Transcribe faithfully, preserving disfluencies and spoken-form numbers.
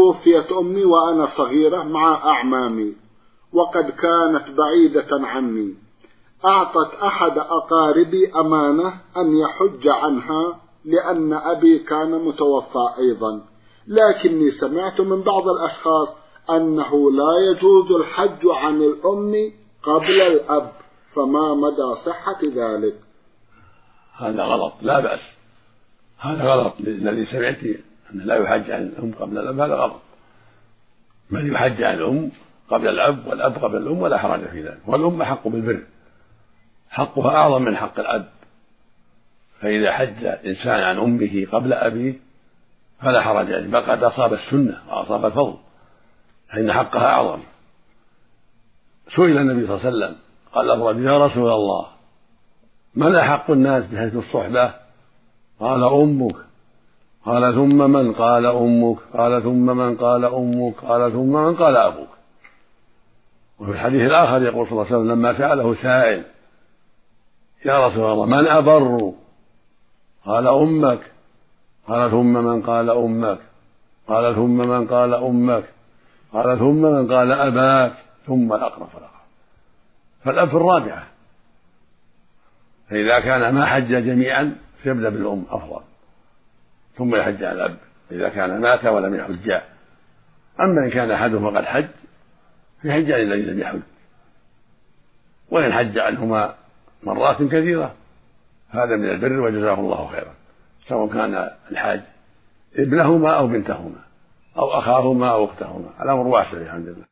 توفيت أمي وأنا صغيرة مع أعمامي وقد كانت بعيدة عني، أعطت أحد أقاربي أمانة أن يحج عنها لأن أبي كان متوفى أيضا، لكني سمعت من بعض الأشخاص أنه لا يجوز الحج عن الأم قبل الأب، فما مدى صحة ذلك؟ هذا غلط، لا بأس، هذا غلط الذي سمعت أنه لا يحج عن الأم قبل الأب، هذا غلط، بل يحج عن الأم قبل الأب والأب قبل الأم ولا حرج في ذلك، والأم حق بالبر، حقها أعظم من حق الأب، فإذا حج إنسان عن أمه قبل أبيه فلا حرج عليه، بل قد أصاب السنة وأصاب الفضل، فإن حقها أعظم. سئل النبي صلى الله عليه وسلم قال له رجل: يا رسول الله، من أحق الناس بحسن الصحبة؟ قال: أمك. قال: ثم من؟ قال: أمك. قال: ثم من؟ قال: أمك. قال: ثم من؟ قال: أبوك. وفي الحديث الآخر يقول صلى الله عليه وسلم لما سأله سائل: يا رسول الله، من أبر؟ قال: أمك. قال: ثم من؟ قال: أمك. قال: ثم من؟ قال: أمك. قال: ثم من؟ قال: أباك، ثم الأقرب فالأقرب. فالأب في الرابعة، فإذا كان ما حج جميعا فيبدأ بالأم أفضل، ثم يحج على الأب إذا كان مات ولم يحج. أما إن كان أحدهما قد حج فيحج عن الذي لم يحج، وإن حج عنهما مرات كثيرة هذا من البر وجزاه الله خيرا، سواء كان الحاج ابنهما أو بنتهما أو أخاهما أو أختهما، الأمر واسع الحمد لله.